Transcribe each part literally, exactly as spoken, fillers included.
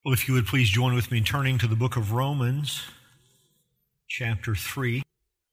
Well, if you would please join with me in turning to the book of Romans, chapter three.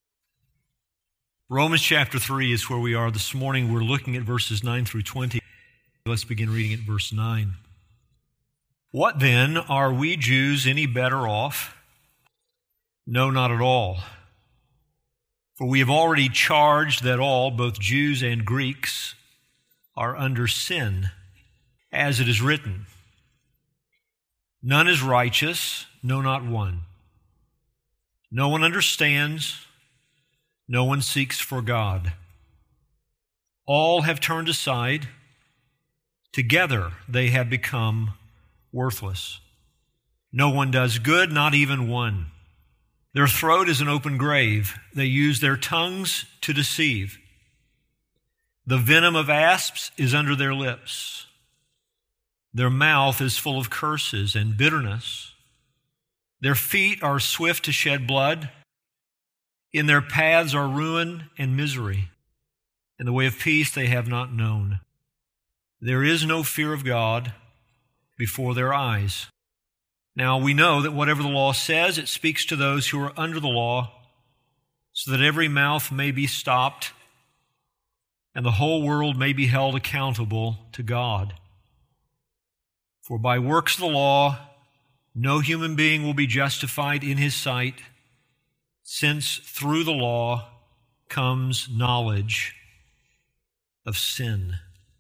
Romans chapter three is where we are this morning. We're looking at verses nine through twenty. Let's begin reading at verse nine. What then, are we Jews any better off? No, not at all. For we have already charged that all, both Jews and Greeks, are under sin, as it is written, none is righteous, no, not one. No one understands, no one seeks for God. All have turned aside, together they have become worthless. No one does good, not even one. Their throat is an open grave. They use their tongues to deceive. The venom of asps is under their lips. Their mouth is full of curses and bitterness. Their feet are swift to shed blood. In their paths are ruin and misery. In the way of peace they have not known. There is no fear of God before their eyes. Now we know that whatever the law says, it speaks to those who are under the law, so that every mouth may be stopped and the whole world may be held accountable to God. For by works of the law, no human being will be justified in his sight, since through the law comes knowledge of sin.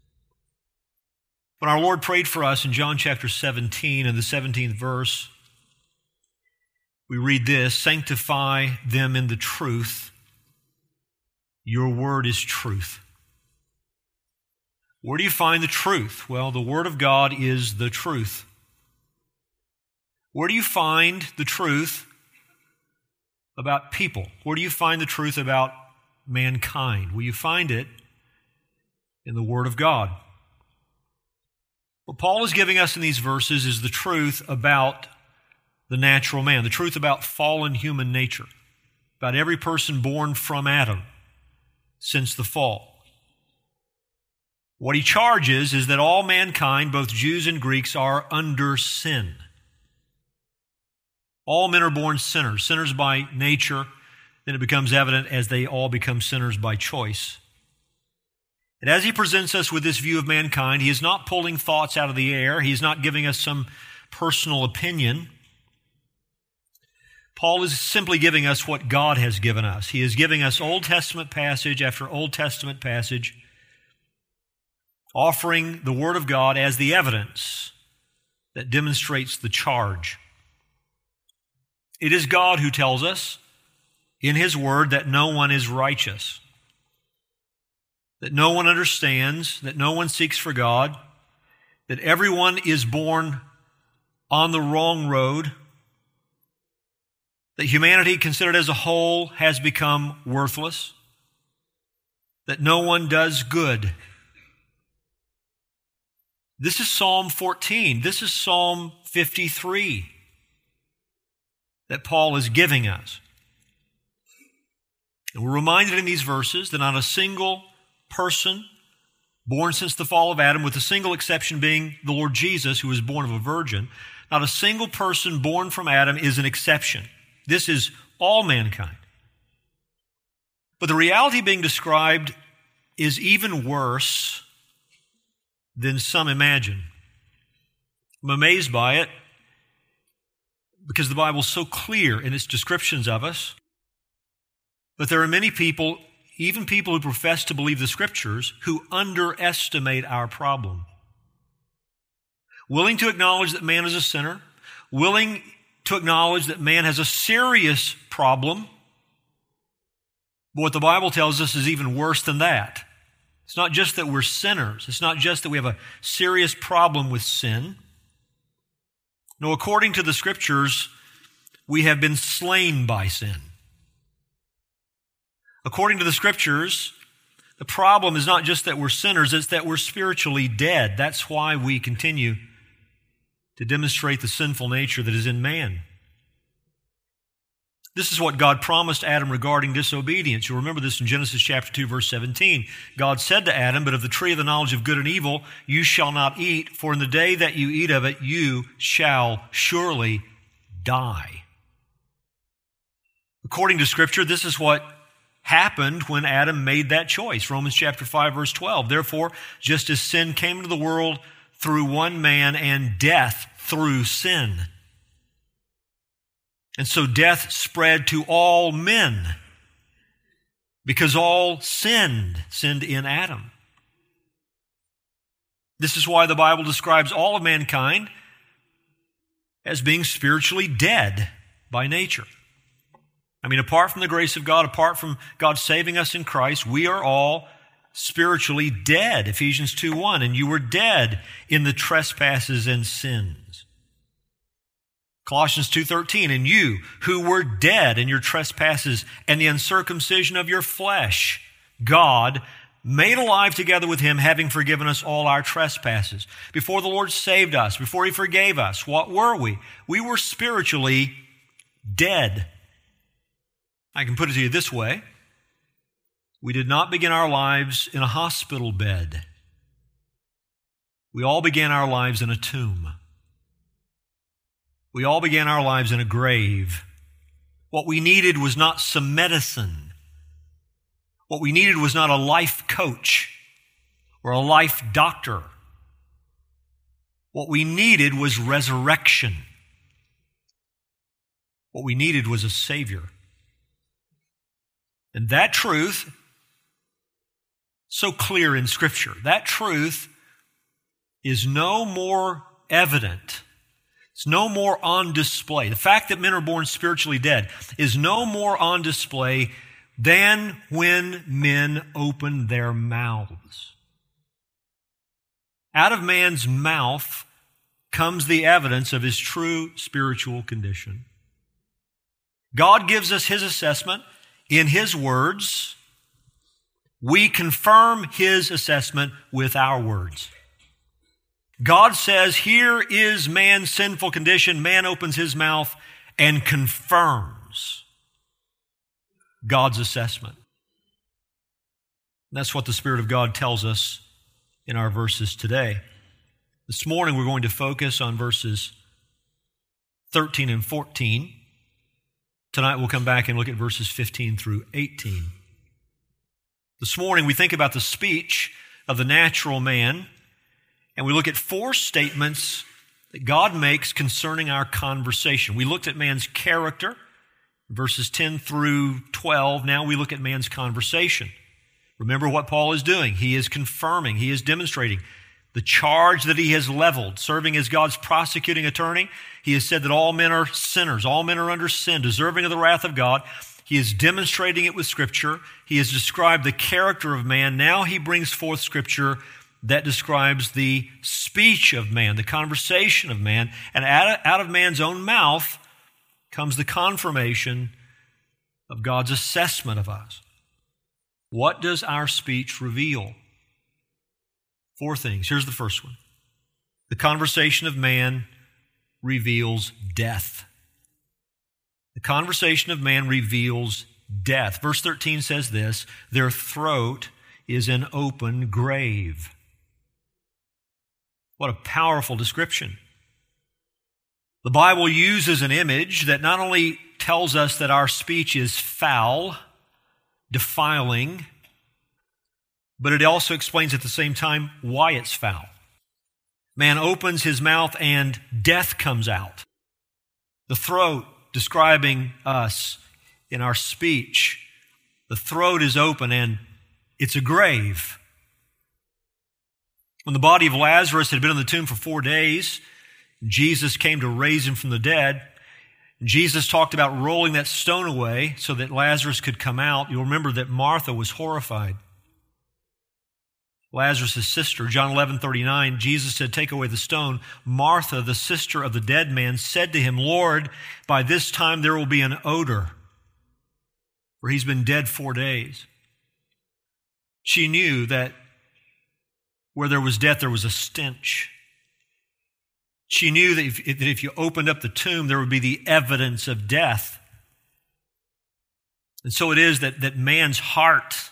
When our Lord prayed for us in John chapter seventeen, in the seventeenth verse, we read this, sanctify them in the truth. Your word is truth. Where do you find the truth? Well, the Word of God is the truth. Where do you find the truth about people? Where do you find the truth about mankind? Well, you find it in the Word of God. What Paul is giving us in these verses is the truth about the natural man, the truth about fallen human nature, about every person born from Adam since the fall. What he charges is that all mankind, both Jews and Greeks, are under sin. All men are born sinners, sinners by nature. Then it becomes evident as they all become sinners by choice. And as he presents us with this view of mankind, he is not pulling thoughts out of the air. He is not giving us some personal opinion. Paul is simply giving us what God has given us. He is giving us Old Testament passage after Old Testament passage, offering the Word of God as the evidence that demonstrates the charge. It is God who tells us in His Word that no one is righteous, that no one understands, that no one seeks for God, that everyone is born on the wrong road, that humanity considered as a whole has become worthless, that no one does good. This is Psalm fourteen. This is Psalm fifty-three that Paul is giving us. And we're reminded in these verses that not a single person born since the fall of Adam, with a single exception being the Lord Jesus, who was born of a virgin, not a single person born from Adam is an exception. This is all mankind. But the reality being described is even worse than some imagine. I'm amazed by it because the Bible is so clear in its descriptions of us. But there are many people, even people who profess to believe the Scriptures, who underestimate our problem. Willing to acknowledge that man is a sinner, willing to acknowledge that man has a serious problem, but what the Bible tells us is even worse than that. It's not just that we're sinners. It's not just that we have a serious problem with sin. No, according to the Scriptures, we have been slain by sin. According to the Scriptures, the problem is not just that we're sinners, it's that we're spiritually dead. That's why we continue to demonstrate the sinful nature that is in man. This is what God promised Adam regarding disobedience. You'll remember this in Genesis chapter two, verse seventeen. God said to Adam, "But of the tree of the knowledge of good and evil you shall not eat, for in the day that you eat of it you shall surely die." According to Scripture, this is what happened when Adam made that choice. Romans chapter five, verse twelve. Therefore, just as sin came into the world through one man and death through sin, and so death spread to all men because all sinned, sinned in Adam. This is why the Bible describes all of mankind as being spiritually dead by nature. I mean, apart from the grace of God, apart from God saving us in Christ, we are all spiritually dead. Ephesians two one, and you were dead in the trespasses and sins. Colossians two thirteen, and you who were dead in your trespasses and the uncircumcision of your flesh, God made alive together with him, having forgiven us all our trespasses. Before the Lord saved us, before he forgave us, what were we? We were spiritually dead. I can put it to you this way. We did not begin our lives in a hospital bed. We all began our lives in a tomb. We all began our lives in a grave. What we needed was not some medicine. What we needed was not a life coach or a life doctor. What we needed was resurrection. What we needed was a Savior. And that truth, so clear in Scripture, that truth is no more evident. It's no more on display. The fact that men are born spiritually dead is no more on display than when men open their mouths. Out of man's mouth comes the evidence of his true spiritual condition. God gives us his assessment in his words. We confirm his assessment with our words. God says, here is man's sinful condition. Man opens his mouth and confirms God's assessment. That's what the Spirit of God tells us in our verses today. This morning we're going to focus on verses thirteen and fourteen. Tonight we'll come back and look at verses fifteen through eighteen. This morning we think about the speech of the natural man, and we look at four statements that God makes concerning our conversation. We looked at man's character, verses ten through twelve. Now we look at man's conversation. Remember what Paul is doing. He is confirming, he is demonstrating the charge that he has leveled, serving as God's prosecuting attorney. He has said that all men are sinners, all men are under sin, deserving of the wrath of God. He is demonstrating it with Scripture. He has described the character of man. Now he brings forth Scripture that describes the speech of man, the conversation of man. And out of man's own mouth comes the confirmation of God's assessment of us. What does our speech reveal? Four things. Here's the first one. The conversation of man reveals death. The conversation of man reveals death. Verse thirteen says this, their throat is an open grave. What a powerful description. The Bible uses an image that not only tells us that our speech is foul, defiling, but it also explains at the same time why it's foul. Man opens his mouth and death comes out. The throat, describing us in our speech, the throat is open and it's a grave. When the body of Lazarus had been in the tomb for four days, Jesus came to raise him from the dead. Jesus talked about rolling that stone away so that Lazarus could come out. You'll remember that Martha was horrified. Lazarus' sister, John eleven thirty-nine, Jesus said, take away the stone. Martha, the sister of the dead man, said to him, Lord, by this time there will be an odor, for he's been dead four days. She knew that where there was death, there was a stench. She knew that if, that if you opened up the tomb, there would be the evidence of death. And so it is that, that man's heart,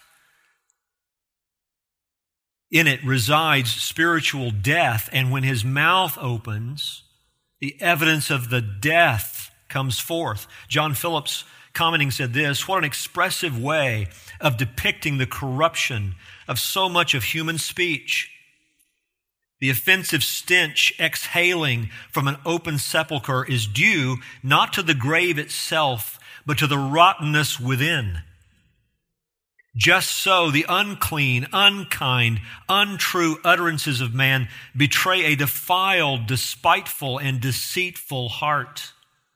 in it resides spiritual death, and when his mouth opens, the evidence of the death comes forth. John Phillips, commenting, said this: "What an expressive way of depicting the corruption of so much of human speech. The offensive stench exhaling from an open sepulchre is due not to the grave itself, but to the rottenness within. Just so the unclean, unkind, untrue utterances of man betray a defiled, despiteful, and deceitful heart.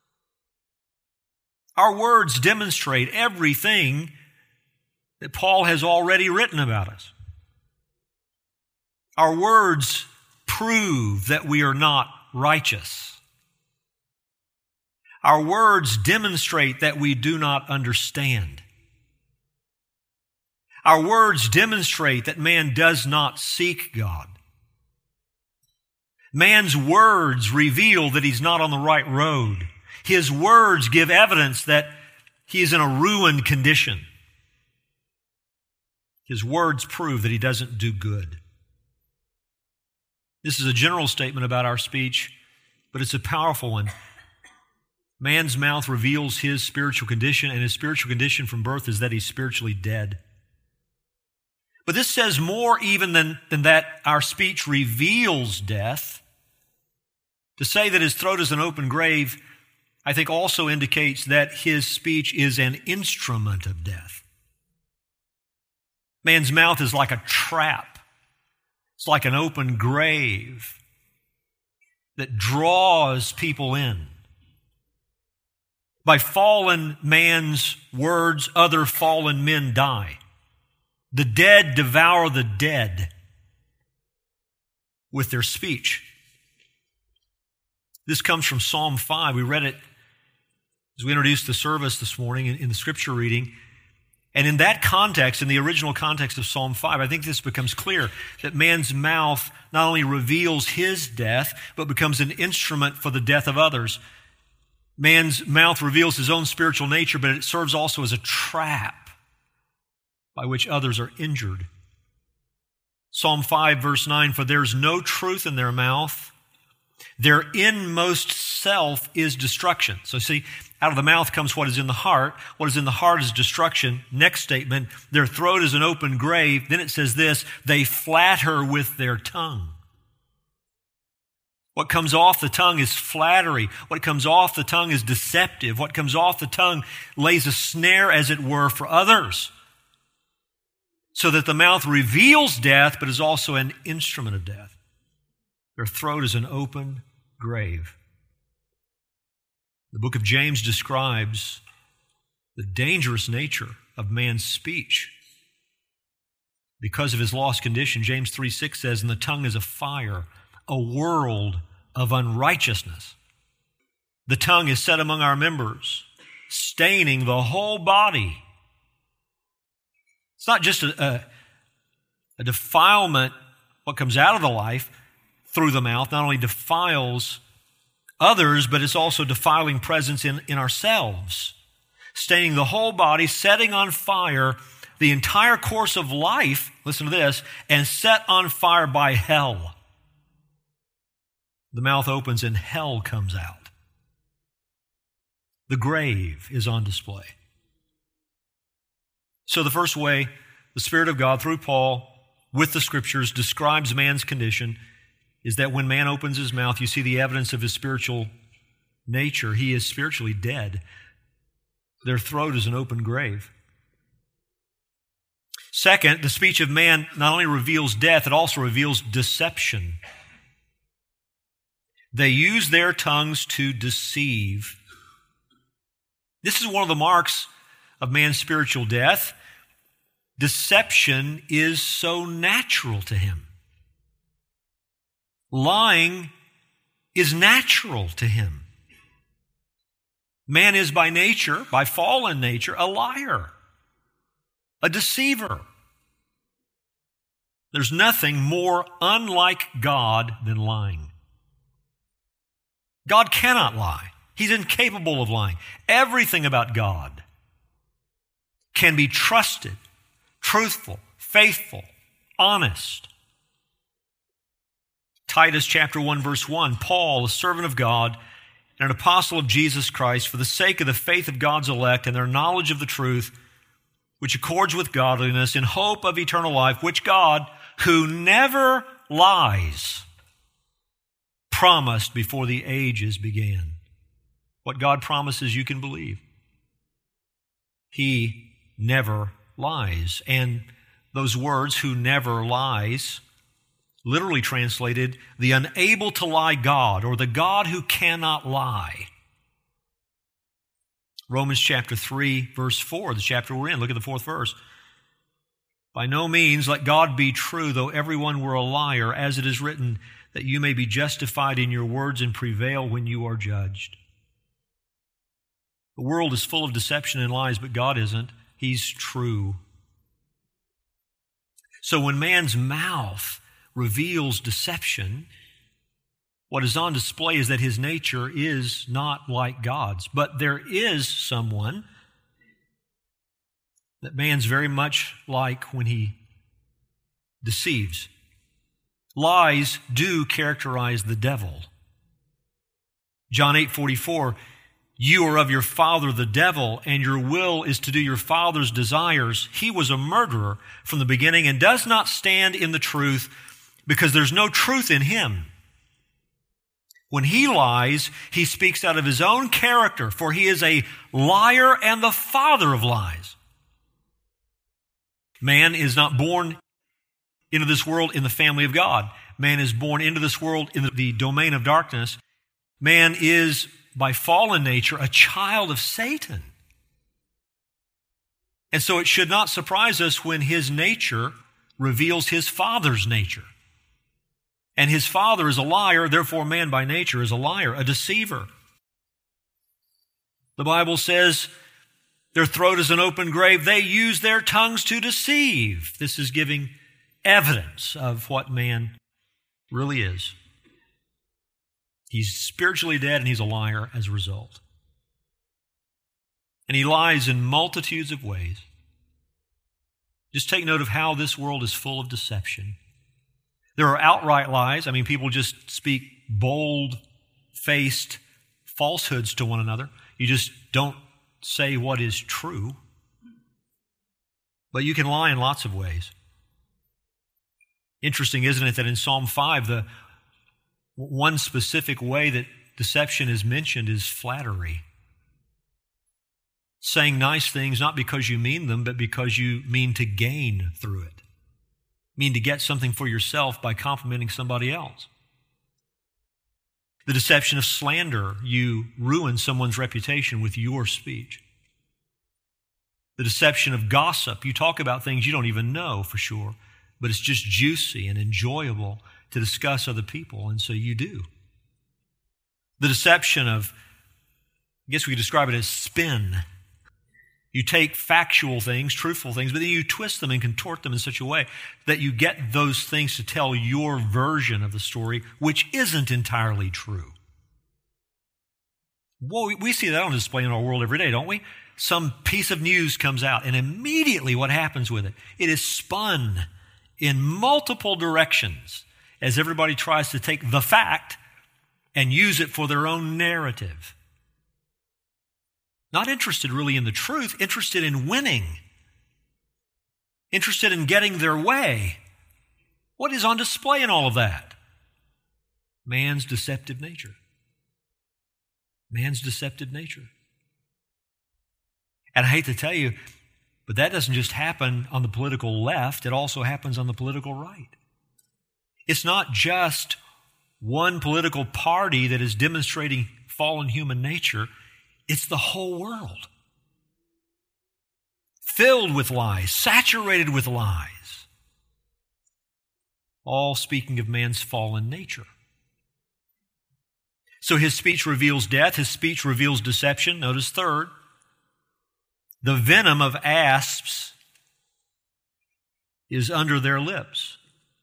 Our words demonstrate everything that Paul has already written about us. Our words prove that we are not righteous. Our words demonstrate that we do not understand. Our words demonstrate that man does not seek God. Man's words reveal that he's not on the right road. His words give evidence that he is in a ruined condition. His words prove that he doesn't do good. This is a general statement about our speech, but it's a powerful one. Man's mouth reveals his spiritual condition, and his spiritual condition from birth is that he's spiritually dead. But this says more even than, than that our speech reveals death. To say that his throat is an open grave, I think also indicates that his speech is an instrument of death. Man's mouth is like a trap. It's like an open grave that draws people in. By fallen man's words, other fallen men die. The dead devour the dead with their speech. This comes from Psalm five. We read it as we introduced the service this morning in, in the scripture reading. And in that context, in the original context of Psalm five, I think this becomes clear that man's mouth not only reveals his death, but becomes an instrument for the death of others. Man's mouth reveals his own spiritual nature, but it serves also as a trap by which others are injured. Psalm five, verse nine, "For there is no truth in their mouth. Their inmost self is destruction." So see, out of the mouth comes what is in the heart. What is in the heart is destruction. Next statement, "Their throat is an open grave." Then it says this: "They flatter with their tongue." What comes off the tongue is flattery. What comes off the tongue is deceptive. What comes off the tongue lays a snare, as it were, for others. So that the mouth reveals death, but is also an instrument of death. Their throat is an open grave. The book of James describes the dangerous nature of man's speech. Because of his lost condition, James three six says, "And the tongue is a fire, a world of unrighteousness. The tongue is set among our members, staining the whole body." It's not just a, a, a defilement, what comes out of the life through the mouth, not only defiles others, but it's also defiling presence in, in ourselves. Staining the whole body, setting on fire the entire course of life, listen to this, and set on fire by hell. The mouth opens and hell comes out. The grave is on display. So the first way the Spirit of God, through Paul, with the Scriptures, describes man's condition is that when man opens his mouth, you see the evidence of his spiritual nature. He is spiritually dead. Their throat is an open grave. Second, the speech of man not only reveals death, it also reveals deception. They use their tongues to deceive. This is one of the marks of man's spiritual death. Deception is so natural to him. Lying is natural to him. Man is by nature, by fallen nature, a liar, a deceiver. There's nothing more unlike God than lying. God cannot lie. He's incapable of lying. Everything about God can be trusted, truthful, faithful, honest. Titus chapter one, verse one, Paul, a servant of God and an apostle of Jesus Christ, for the sake of the faith of God's elect and their knowledge of the truth, which accords with godliness, in hope of eternal life, which God, who never lies, promised before the ages began. What God promises, you can believe. He never lies. And those words, who never lies, literally translated, the unable to lie God, or the God who cannot lie. Romans chapter three, verse four, the chapter we're in. Look at the fourth verse. By no means let God be true, though everyone were a liar, as it is written, that you may be justified in your words and prevail when you are judged. The world is full of deception and lies, but God isn't. He's true. So when man's mouth reveals deception, what is on display is that his nature is not like God's. But there is someone that man's very much like when he deceives. Lies do characterize the devil. John eight forty-four, you are of your father the devil, and your will is to do your father's desires. He was a murderer from the beginning and does not stand in the truth, because there's no truth in him. When he lies, he speaks out of his own character, for he is a liar and the father of lies. Man is not born into this world in the family of God. Man is born into this world in the domain of darkness. Man is, by fallen nature, a child of Satan. And so it should not surprise us when his nature reveals his father's nature. And his father is a liar, therefore man by nature is a liar, a deceiver. The Bible says, their throat is an open grave. They use their tongues to deceive. This is giving evidence of what man really is. He's spiritually dead and he's a liar as a result. And he lies in multitudes of ways. Just take note of how this world is full of deception. There are outright lies. I mean, people just speak bold-faced falsehoods to one another. You just don't say what is true. But you can lie in lots of ways. Interesting, isn't it, that in Psalm five, the one specific way that deception is mentioned is flattery. Saying nice things not because you mean them, but because you mean to gain through it. Mean to get something for yourself by complimenting somebody else. The deception of slander, you ruin someone's reputation with your speech. The deception of gossip, you talk about things you don't even know for sure, but it's just juicy and enjoyable to discuss other people, and so you do. The deception of, I guess we could describe it as spin. You take factual things, truthful things, but then you twist them and contort them in such a way that you get those things to tell your version of the story, which isn't entirely true. Well, we see that on display in our world every day, don't we? Some piece of news comes out, and immediately what happens with it? It is spun in multiple directions as everybody tries to take the fact and use it for their own narrative. Not interested really in the truth, interested in winning. Interested in getting their way. What is on display in all of that? Man's deceptive nature. Man's deceptive nature. And I hate to tell you, but that doesn't just happen on the political left, it also happens on the political right. It's not just one political party that is demonstrating fallen human nature. It's the whole world. Filled with lies, saturated with lies. All speaking of man's fallen nature. So his speech reveals death, his speech reveals deception. Notice third, the venom of asps is under their lips.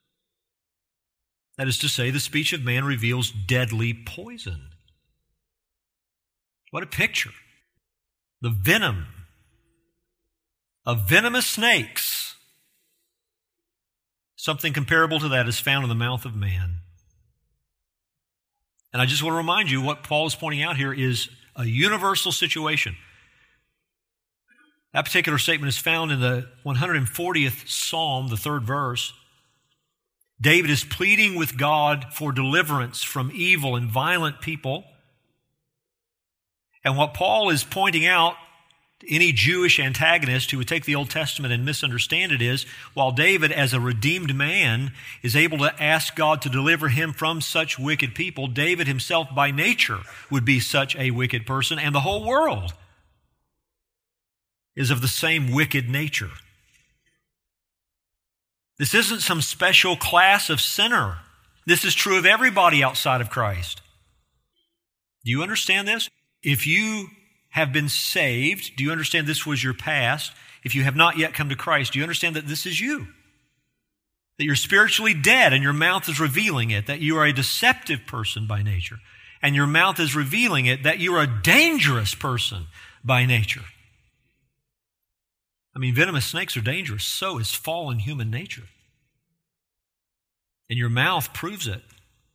That is to say, the speech of man reveals deadly poison. What a picture. The venom of venomous snakes. Something comparable to that is found in the mouth of man. And I just want to remind you what Paul is pointing out here is a universal situation. That particular statement is found in the one hundred fortieth Psalm, the third verse. David is pleading with God for deliverance from evil and violent people. And what Paul is pointing out to any Jewish antagonist who would take the Old Testament and misunderstand it is, while David, as a redeemed man, is able to ask God to deliver him from such wicked people, David himself by nature would be such a wicked person, and the whole world is of the same wicked nature. This isn't some special class of sinner. This is true of everybody outside of Christ. Do you understand this? If you have been saved, do you understand this was your past? If you have not yet come to Christ, do you understand that this is you? That you're spiritually dead and your mouth is revealing it, that you are a deceptive person by nature, and your mouth is revealing it, that you are a dangerous person by nature. I mean, venomous snakes are dangerous. So is fallen human nature. And your mouth proves it.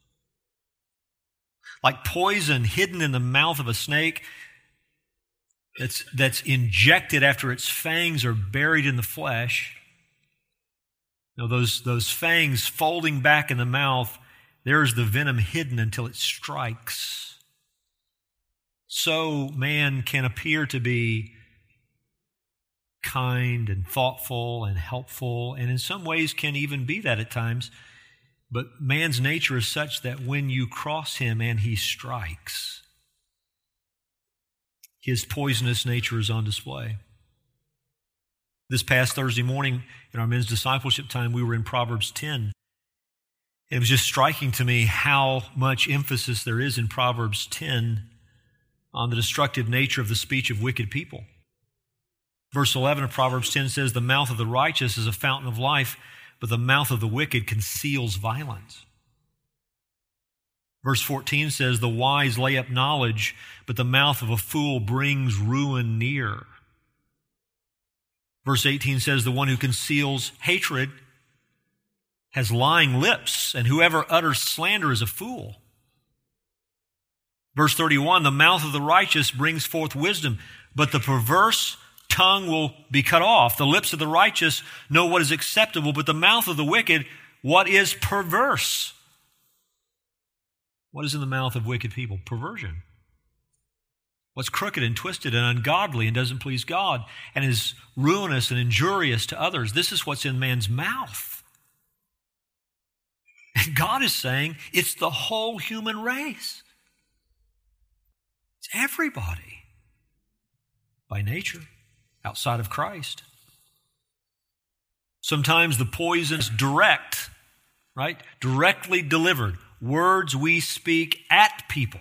Like poison hidden in the mouth of a snake that's, that's injected after its fangs are buried in the flesh. You know, those, those fangs folding back in the mouth, there's the venom hidden until it strikes. So man can appear to be kind and thoughtful and helpful, and in some ways can even be that at times. But man's nature is such that when you cross him and he strikes, his poisonous nature is on display. This past Thursday morning in our men's discipleship time, we were in Proverbs ten. It was just striking to me how much emphasis there is in Proverbs ten on the destructive nature of the speech of wicked people. Verse eleven of Proverbs ten says, "The mouth of the righteous is a fountain of life, but the mouth of the wicked conceals violence." Verse fourteen says, "The wise lay up knowledge, but the mouth of a fool brings ruin near." Verse eighteen says, "The one who conceals hatred has lying lips, and whoever utters slander is a fool." Verse thirty-one, "The mouth of the righteous brings forth wisdom, but the perverse tongue will be cut off. The lips of the righteous know what is acceptable, but the mouth of the wicked, what is perverse?" What is in the mouth of wicked people? Perversion. What's crooked and twisted and ungodly and doesn't please God and is ruinous and injurious to others. This is what's in man's mouth. And God is saying it's the whole human race. It's everybody by nature. Outside of Christ. Sometimes the poison is direct, right? Directly delivered. Words we speak at people.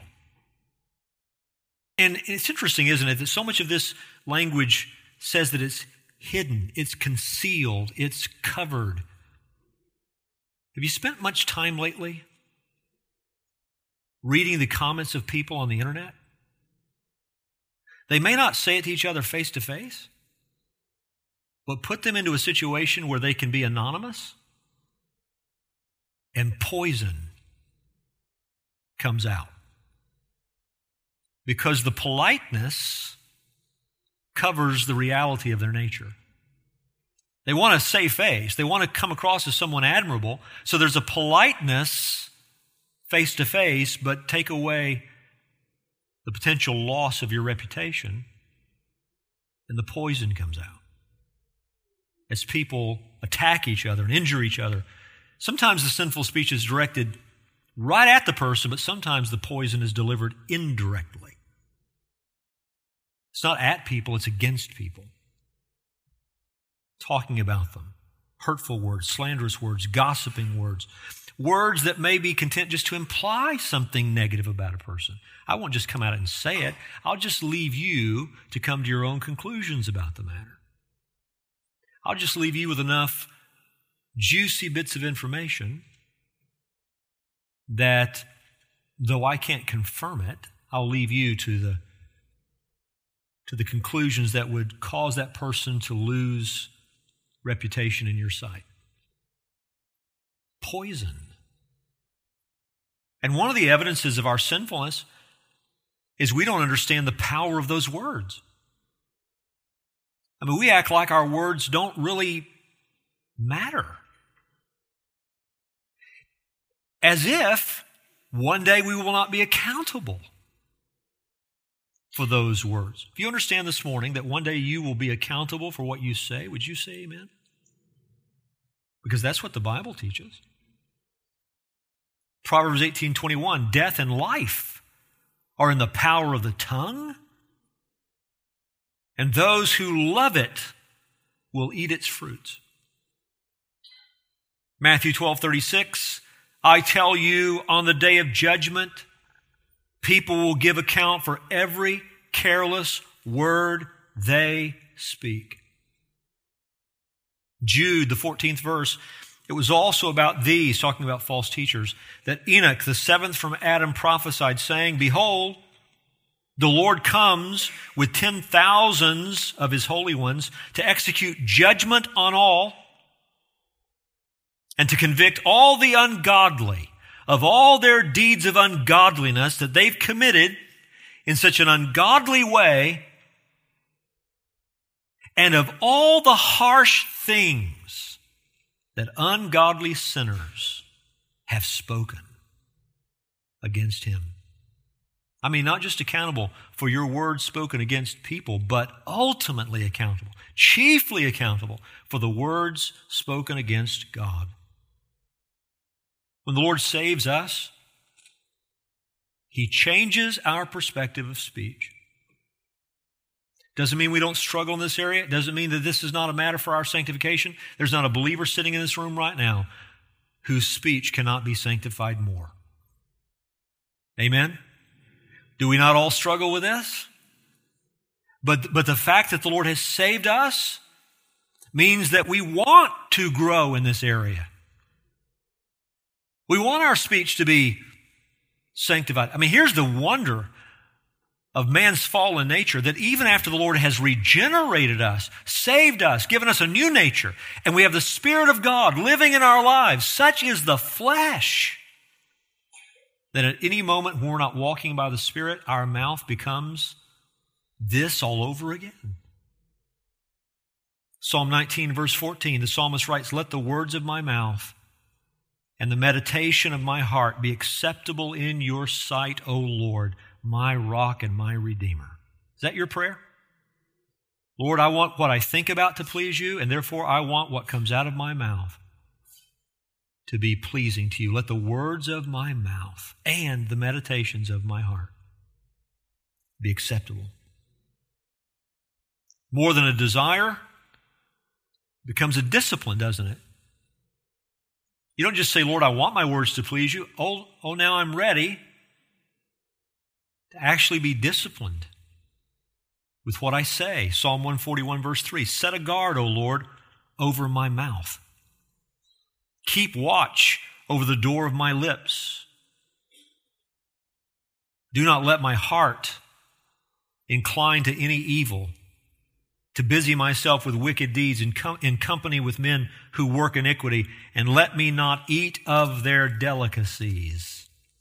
And it's interesting, isn't it, that so much of this language says that it's hidden, it's concealed, it's covered. Have you spent much time lately reading the comments of people on the internet? They may not say it to each other face to face, but put them into a situation where they can be anonymous and poison comes out. Because the politeness covers the reality of their nature. They want to save face. They want to come across as someone admirable. So there's a politeness face to face, but take away the potential loss of your reputation, and the poison comes out. As people attack each other and injure each other, sometimes the sinful speech is directed right at the person, but sometimes the poison is delivered indirectly. It's not at people, it's against people. Talking about them. Hurtful words, slanderous words, gossiping words. Words that may be content just to imply something negative about a person. I won't just come out and say it. I'll just leave you to come to your own conclusions about the matter. I'll just leave you with enough juicy bits of information that, though I can't confirm it, I'll leave you to the to the conclusions that would cause that person to lose reputation in your sight. Poison. And one of the evidences of our sinfulness is we don't understand the power of those words. I mean, we act like our words don't really matter. As if one day we will not be accountable for those words. If you understand this morning that one day you will be accountable for what you say, would you say amen? Because that's what the Bible teaches. Proverbs eighteen twenty-one, death and life are in the power of the tongue, and those who love it will eat its fruits. Matthew twelve thirty-six, I tell you, on the day of judgment, people will give account for every careless word they speak. Jude, the fourteenth verse, it was also about these, talking about false teachers, that Enoch, the seventh from Adam, prophesied, saying, behold, the Lord comes with ten thousands of his holy ones to execute judgment on all and to convict all the ungodly of all their deeds of ungodliness that they've committed in such an ungodly way, and of all the harsh things that ungodly sinners have spoken against him. I mean, not just accountable for your words spoken against people, but ultimately accountable, chiefly accountable for the words spoken against God. When the Lord saves us, he changes our perspective of speech. Doesn't mean we don't struggle in this area. It doesn't mean that this is not a matter for our sanctification. There's not a believer sitting in this room right now whose speech cannot be sanctified more. Amen? Do we not all struggle with this? But, but the fact that the Lord has saved us means that we want to grow in this area. We want our speech to be sanctified. I mean, here's the wonder of man's fallen nature, that even after the Lord has regenerated us, saved us, given us a new nature, and we have the Spirit of God living in our lives, such is the flesh, that at any moment when we're not walking by the Spirit, our mouth becomes this all over again. Psalm nineteen, verse fourteen, the psalmist writes, let the words of my mouth and the meditation of my heart be acceptable in your sight, O Lord, my rock and my redeemer. Is that your prayer? Lord, I want what I think about to please you, and therefore I want what comes out of my mouth to be pleasing to you. Let the words of my mouth and the meditations of my heart be acceptable. More than a desire, becomes a discipline, doesn't it? You don't just say, Lord, I want my words to please you. Oh, oh, now I'm ready to actually be disciplined with what I say. Psalm one forty-one, verse three, set a guard, O Lord, over my mouth. Keep watch over the door of my lips. Do not let my heart incline to any evil, to busy myself with wicked deeds in, com- in company with men who work iniquity, and let me not eat of their delicacies.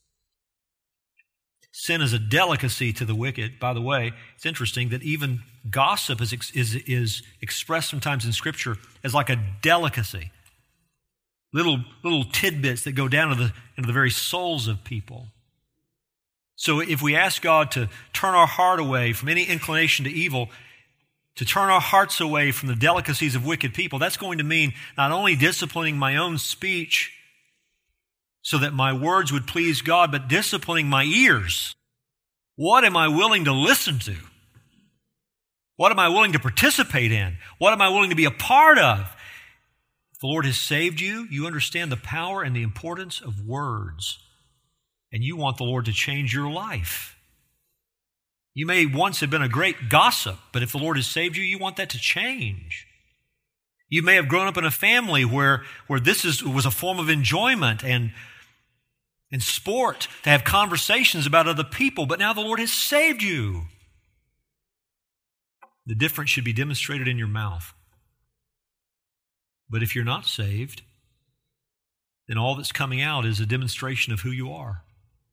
Sin is a delicacy to the wicked. By the way, it's interesting that even gossip is, is, is expressed sometimes in Scripture as like a delicacy. Little, little tidbits that go down to the, into the very souls of people. So if we ask God to turn our heart away from any inclination to evil, to turn our hearts away from the delicacies of wicked people, that's going to mean not only disciplining my own speech so that my words would please God, but disciplining my ears. What am I willing to listen to? What am I willing to participate in? What am I willing to be a part of? If the Lord has saved you, you understand the power and the importance of words, and you want the Lord to change your life. You may once have been a great gossip, but if the Lord has saved you, you want that to change. You may have grown up in a family where, where this is, was a form of enjoyment and, and sport to have conversations about other people, but now the Lord has saved you. The difference should be demonstrated in your mouth. But if you're not saved, then all that's coming out is a demonstration of who you are.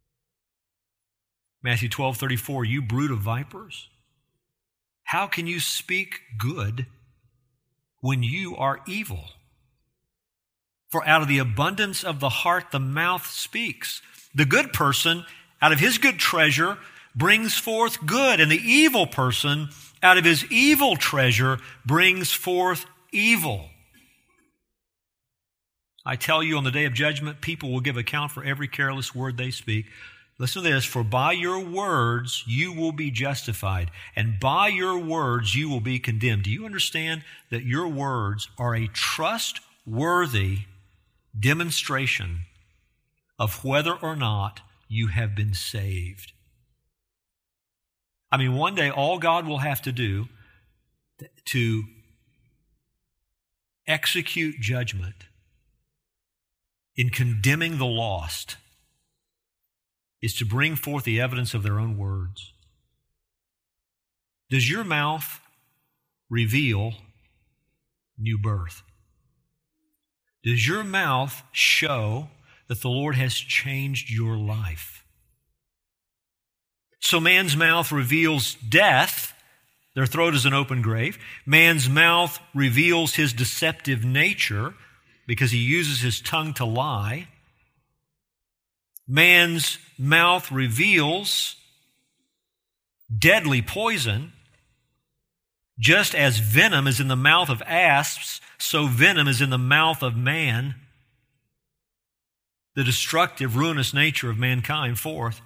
Matthew twelve thirty-four, you brood of vipers, how can you speak good when you are evil? For out of the abundance of the heart the mouth speaks. The good person, out of his good treasure, brings forth good, and the evil person, out of his evil treasure, brings forth evil. I tell you, on the day of judgment, people will give account for every careless word they speak. Listen to this, for by your words you will be justified, and by your words you will be condemned. Do you understand that your words are a trustworthy demonstration of whether or not you have been saved? I mean, one day all God will have to do to execute judgment in condemning the lost is to bring forth the evidence of their own words. Does your mouth reveal new birth? Does your mouth show that the Lord has changed your life? So man's mouth reveals death. Their throat is an open grave. Man's mouth reveals his deceptive nature because he uses his tongue to lie. Man's mouth reveals deadly poison. Just as venom is in the mouth of asps, so venom is in the mouth of man. The destructive, ruinous nature of mankind. Fourth,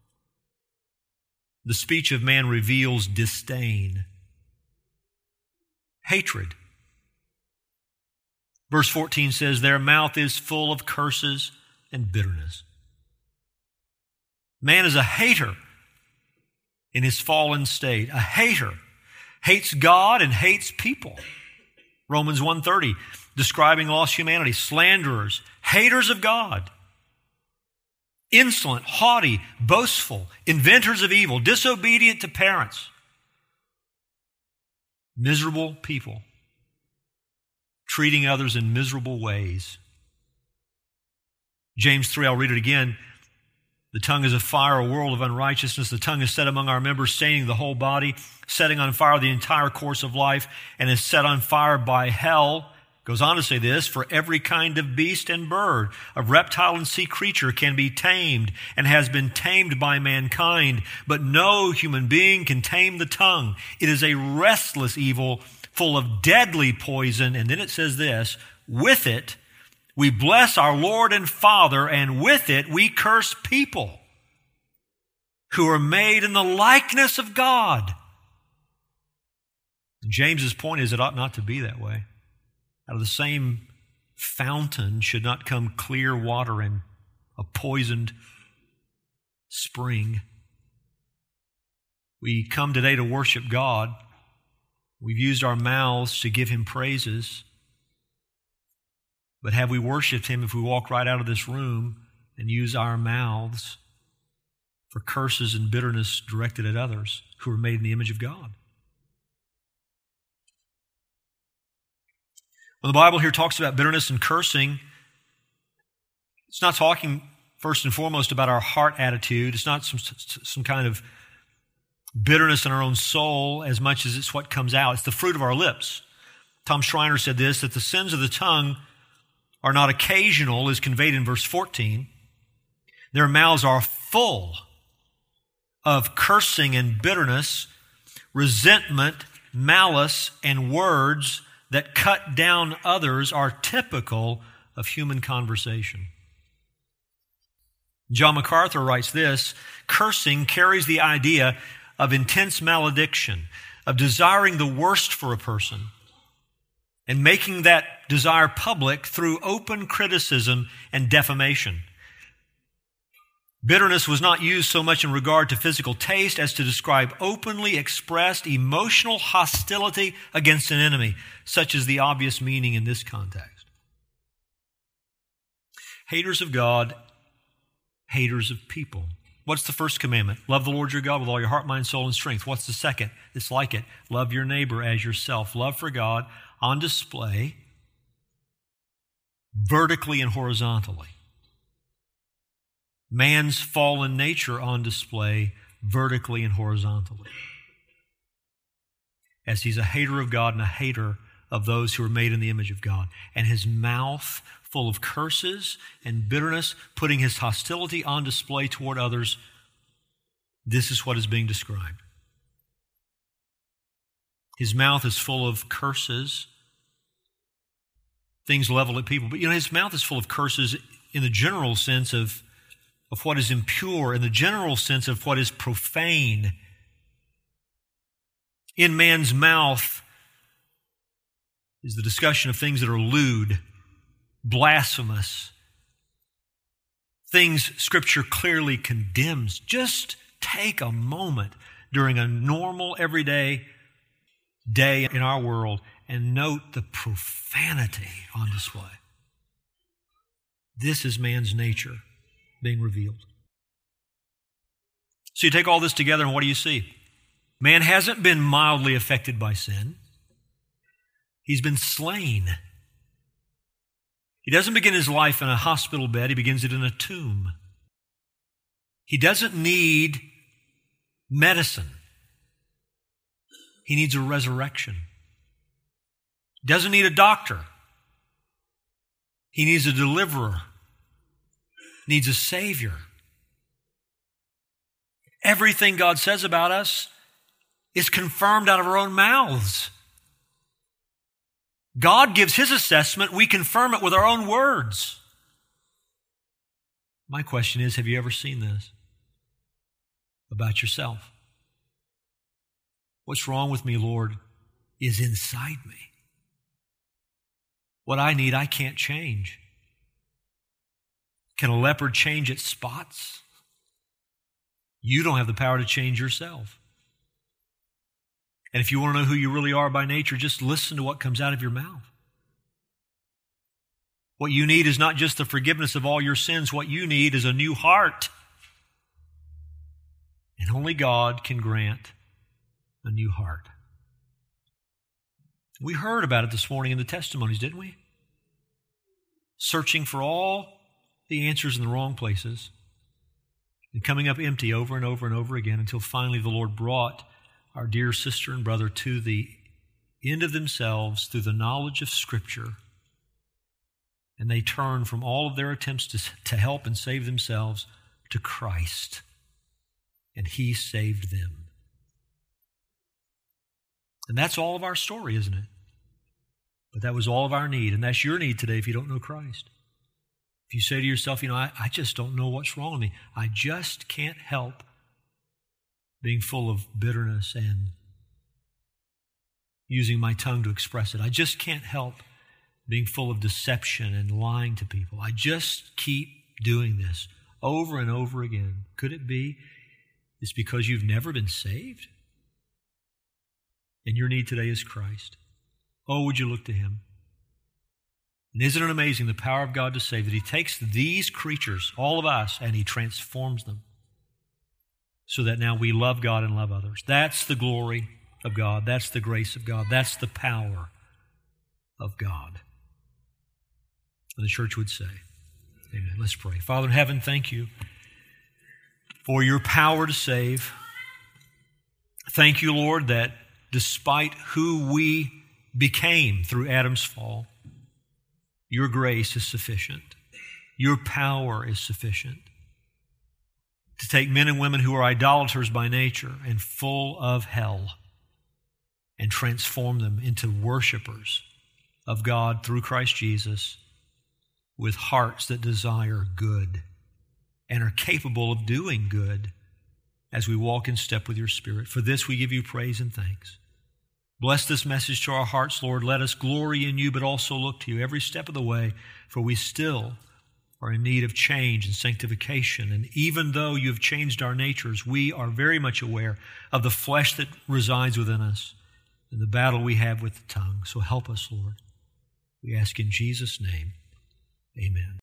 the speech of man reveals disdain, hatred. Verse fourteen says, their mouth is full of curses and bitterness. Man is a hater in his fallen state. A hater hates God and hates people. Romans one thirty, describing lost humanity. Slanderers, haters of God, insolent, haughty, boastful, inventors of evil, disobedient to parents. Miserable people, treating others in miserable ways. James three, I'll read it again. The tongue is a fire, a world of unrighteousness. The tongue is set among our members, staining the whole body, setting on fire the entire course of life, and is set on fire by hell. Goes on to say this, for every kind of beast and bird, of reptile and sea creature can be tamed and has been tamed by mankind, but no human being can tame the tongue. It is a restless evil, full of deadly poison. And then it says this, with it we bless our Lord and Father, and with it we curse people who are made in the likeness of God. And James's point is it ought not to be that way. Out of the same fountain should not come clear water and a poisoned spring. We come today to worship God. We've used our mouths to give Him praises. But have we worshiped Him if we walk right out of this room and use our mouths for curses and bitterness directed at others who are made in the image of God? When the Bible here talks about bitterness and cursing, it's not talking first and foremost about our heart attitude. It's not some, some kind of bitterness in our own soul as much as it's what comes out. It's the fruit of our lips. Tom Schreiner said this, that the sins of the tongue are not occasional, is conveyed in verse fourteen. Their mouths are full of cursing and bitterness, resentment, malice, and words that cut down others are typical of human conversation. John MacArthur writes this, cursing carries the idea of intense malediction, of desiring the worst for a person, and making that desire public through open criticism and defamation. Bitterness was not used so much in regard to physical taste as to describe openly expressed emotional hostility against an enemy, such as the obvious meaning in this context. Haters of God, haters of people. What's the first commandment? Love the Lord your God with all your heart, mind, soul, and strength. What's the second? It's like it. Love your neighbor as yourself. Love for God on display vertically and horizontally. Man's fallen nature on display vertically and horizontally. As he's a hater of God and a hater of those who are made in the image of God. And his mouth full of curses and bitterness, putting his hostility on display toward others. This is what is being described. His mouth is full of curses, things leveled at people. But you know, his mouth is full of curses in the general sense of, of what is impure, in the general sense of what is profane. In man's mouth is the discussion of things that are lewd, blasphemous, things Scripture clearly condemns. Just take a moment during a normal, everyday day in our world and note the profanity on display. This is man's nature being revealed. So you take all this together and what do you see? Man hasn't been mildly affected by sin. He's been slain. He doesn't begin his life in a hospital bed. He begins it in a tomb. He doesn't need medicine. He needs a resurrection. He doesn't need a doctor. He needs a deliverer. He needs a Savior. Everything God says about us is confirmed out of our own mouths. God gives His assessment, we confirm it with our own words. My question is, have you ever seen this about yourself? What's wrong with me, Lord, is inside me. What I need, I can't change. Can a leopard change its spots? You don't have the power to change yourself. And if you want to know who you really are by nature, just listen to what comes out of your mouth. What you need is not just the forgiveness of all your sins. What you need is a new heart. And only God can grant a new heart. We heard about it this morning in the testimonies, didn't we? Searching for all the answers in the wrong places and coming up empty over and over and over again until finally the Lord brought our dear sister and brother to the end of themselves through the knowledge of Scripture. And they turned from all of their attempts to, to help and save themselves to Christ. And He saved them. And that's all of our story, isn't it? But that was all of our need. And that's your need today if you don't know Christ. If you say to yourself, you know, I, I just don't know what's wrong with me. I just can't help being full of bitterness and using my tongue to express it. I just can't help being full of deception and lying to people. I just keep doing this over and over again. Could it be it's because you've never been saved? And your need today is Christ. Oh, would you look to Him? And isn't it amazing the power of God to save, that He takes these creatures, all of us, and He transforms them so that now we love God and love others. That's the glory of God. That's the grace of God. That's the power of God. And the church would say, amen. Let's pray. Father in heaven, thank You for Your power to save. Thank You, Lord, that despite who we became through Adam's fall, Your grace is sufficient. Your power is sufficient to take men and women who are idolaters by nature and full of hell and transform them into worshipers of God through Christ Jesus with hearts that desire good and are capable of doing good as we walk in step with Your Spirit. For this we give You praise and thanks. Bless this message to our hearts, Lord. Let us glory in You, but also look to You every step of the way, for we still are in need of change and sanctification. And even though You have changed our natures, we are very much aware of the flesh that resides within us and the battle we have with the tongue. So help us, Lord. We ask in Jesus' name, amen.